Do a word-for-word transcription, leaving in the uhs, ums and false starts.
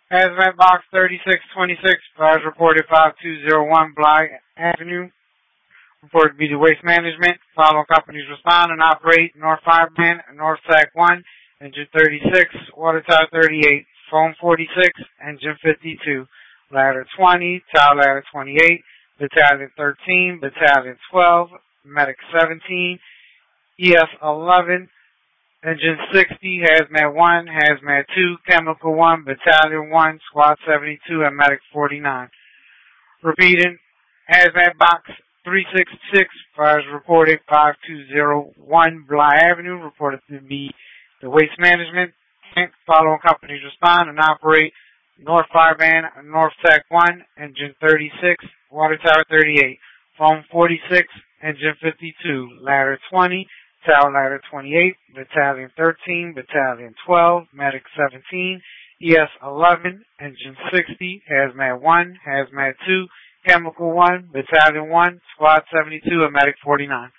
Hazmat Box thirty-six twenty-six, fires reported five two zero one Bly Avenue. Reported to be the Waste Management. Following companies respond and operate: North Fireman, North Sac one, Engine thirty-six, Water Tower thirty-eight, Phone forty-six, Engine fifty-two, Ladder twenty, Tower Ladder twenty-eight, Battalion thirteen, Battalion twelve, Medic seventeen, E S eleven, Engine sixty, Hazmat one, Hazmat two, Chemical one, Battalion one, Squad seventy-two, and Medic forty-nine. Repeating, Hazmat Box three sixty-six, fires reported five two zero one Bly Avenue, reported to be the Waste Management. Following companies respond and operate: North Fireman, North Sac one, Engine thirty-six, Water Tower thirty-eight, Phone forty-six, Engine fifty-two, Ladder twenty, Tower Ladder twenty-eight, Battalion thirteen, Battalion twelve, Medic seventeen, E S eleven, Engine sixty, Hazmat one, Hazmat two, Chemical one, Battalion one, Squad seventy-two, and Medic forty-nine.